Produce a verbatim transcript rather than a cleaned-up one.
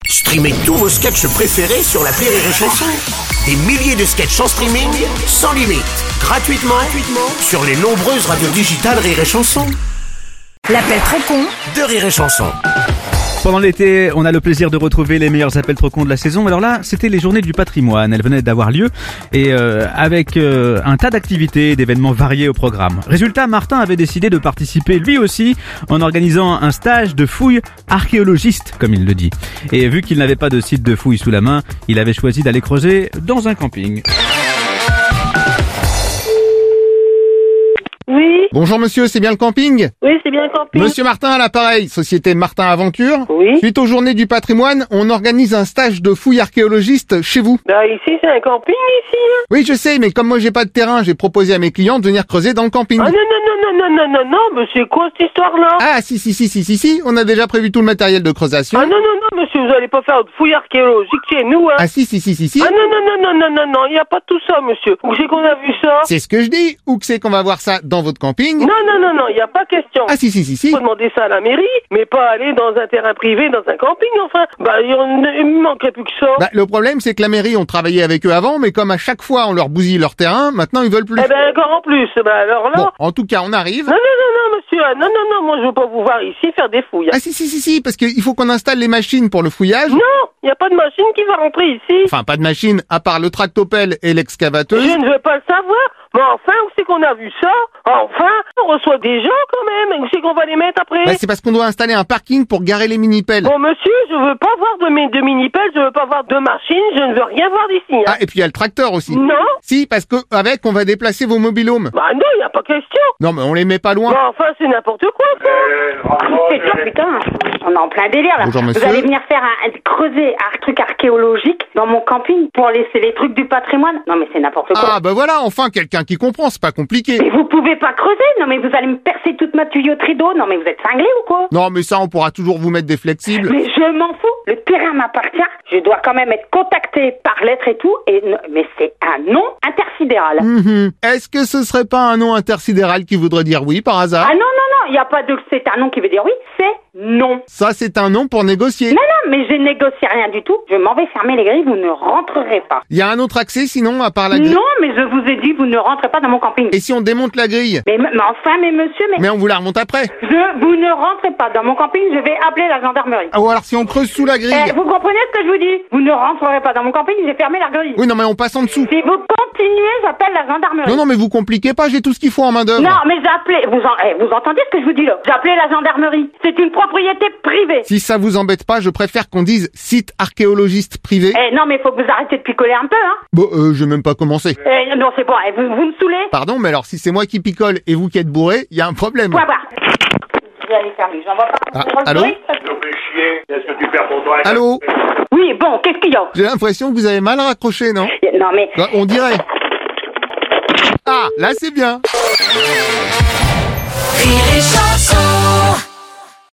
Streamez tous vos sketchs préférés sur l'appli Rire et Chanson. Des milliers de sketchs en streaming, sans limite, gratuitement, gratuitement sur les nombreuses radios digitales Rire et Chanson. L'appel trop con de Rire et Chanson. Pendant l'été, on a le plaisir de retrouver les meilleurs appels trop cons de la saison. Alors là, c'était les journées du patrimoine. Elles venaient d'avoir lieu et euh, avec euh, un tas d'activités et d'événements variés au programme. Résultat, Martin avait décidé de participer lui aussi en organisant un stage de fouille archéologiste, comme il le dit. Et vu qu'il n'avait pas de site de fouille sous la main, il avait choisi d'aller creuser dans un camping. Oui. Bonjour monsieur, c'est bien le camping? Oui, c'est bien le camping. Monsieur Martin à l'appareil, société Martin Aventure. Oui. Suite aux journées du patrimoine, on organise un stage de fouille archéologiste chez vous. Bah ici, c'est un camping, ici. Hein. Oui, je sais, mais comme moi j'ai pas de terrain, j'ai proposé à mes clients de venir creuser dans le camping. Ah non, non, non, non, non, non, non, non, mais c'est quoi cette histoire-là? Ah si, si, si, si, si, si, on a déjà prévu tout le matériel de creusation. Ah non, non, non, monsieur, vous allez pas faire de fouille archéologique chez nous, hein. Ah si, si, si, si, si. Ah non, non, non, non, non, non, non, il y a pas tout ça, monsieur. Où c'est qu'on a vu ça? C'est ce que je dis. Ou que c'est qu'on va voir ça dans votre camping? Non, non, non, non, il y a pas question. Ah si, si, si, si. Faut demander ça à la mairie, mais pas aller dans un terrain privé, dans un camping, enfin. Bah, il y me manquerait plus que ça. Bah, le problème, c'est que la mairie, on travaillait avec eux avant, mais comme à chaque fois on leur bousille leur terrain, maintenant ils veulent plus. Eh ben, encore en plus. Bah, alors là. Bon, en tout cas, on arrive. Non, non, non, non, monsieur. Ah, non, non, non, moi, je veux pas vous voir ici faire des fouilles. Ah si, si, si, si, parce qu'il faut qu'on installe les machines pour le fouillage. Non, il y a pas de machine qui va rentrer ici. Enfin, pas de machine, à part le tractopelle et l'excavateuse. Je ne veux pas le savoir. Mais enfin, où c'est qu'on a vu ça? Enfin, on reçoit des gens quand même. Où c'est qu'on va les mettre après? Bah, c'est parce qu'on doit installer un parking pour garer les mini-pelles. Bon, monsieur, je veux pas voir de, mi- de mini-pelles, je veux pas voir de machines, je ne veux rien voir d'ici. Hein. Ah, et puis il y a le tracteur aussi. Non? Si, parce qu'avec, on va déplacer vos mobilhomes. Bah non, il y a pas question. Non, mais on les met pas loin. Bon, enfin, c'est n'importe quoi, ça. C'est ça, putain, on est en plein délire là. Bonjour, monsieur. Vous allez venir faire un, un creuser un truc archéologique dans mon camping pour laisser les trucs du patrimoine? Non mais c'est n'importe quoi. Ah, bah voilà, enfin, quelqu'un qui comprend, c'est pas compliqué. Mais vous pouvez pas creuser? Non mais vous allez me percer toute ma tuyauterie d'eau? Non mais vous êtes cinglés ou quoi? Non, mais ça, on pourra toujours vous mettre des flexibles. Mais je m'en fous, le terrain m'appartient, je dois quand même être contacté par lettre et tout, et n- mais c'est un nom intersidéral. Mhm. Est-ce que ce serait pas un nom intersidéral qui voudrait dire oui, par hasard? Ah non, non, non, il n'y a pas de c'est un nom qui veut dire oui, c'est non. Ça, c'est un nom pour négocier. Non, non, mais je négocie rien du tout, je m'en vais fermer les grilles, vous ne rentrerez pas. Il y a un autre accès, sinon, à part la grille? Non, mais je vous ai dit, vous ne rentrez pas dans mon camping. Et si on démonte la grille? Mais, mais enfin, mais monsieur, mais... Mais on vous la remonte après. Je, vous ne rentrez pas dans mon camping, je vais appeler la gendarmerie. Ah, ou alors si on creuse sous la grille? Eh, vous comprenez ce que je vous dis? Vous ne rentrerez pas dans mon camping, j'ai fermé la grille. Oui, non, mais on passe en dessous. Si vous continuez, j'appelle la gendarmerie. Non, non, mais vous compliquez pas, j'ai tout ce qu'il faut en main d'œuvre. Non, mais j'ai appelé... Vous, en, eh, vous entendez ce que je vous dis là? J'ai appelé la gendarmerie. C'est une propriété privée. Si ça vous embête pas, je préfère qu'on dise site archéologiste privé. Eh, non, mais faut que vous arrêtez de picoler un peu, hein. Bon, euh, je vais même pas commencer. Eh, non, c'est bon, eh, vous, vous me saoulez. Pardon, mais alors si c'est moi qui picole et vous qui êtes bourré, il y a un problème. Quoi, bah je vais aller fermer, j'en vois pas. Ah, Vous allô? rentrez? Est-ce que tu perds ton temps? Allô? Oui, bon, qu'est-ce qu'il y a? J'ai l'impression que vous avez mal raccroché, non? Non, mais... Bah, on dirait. Ah, là c'est bien. Rire et Chanson.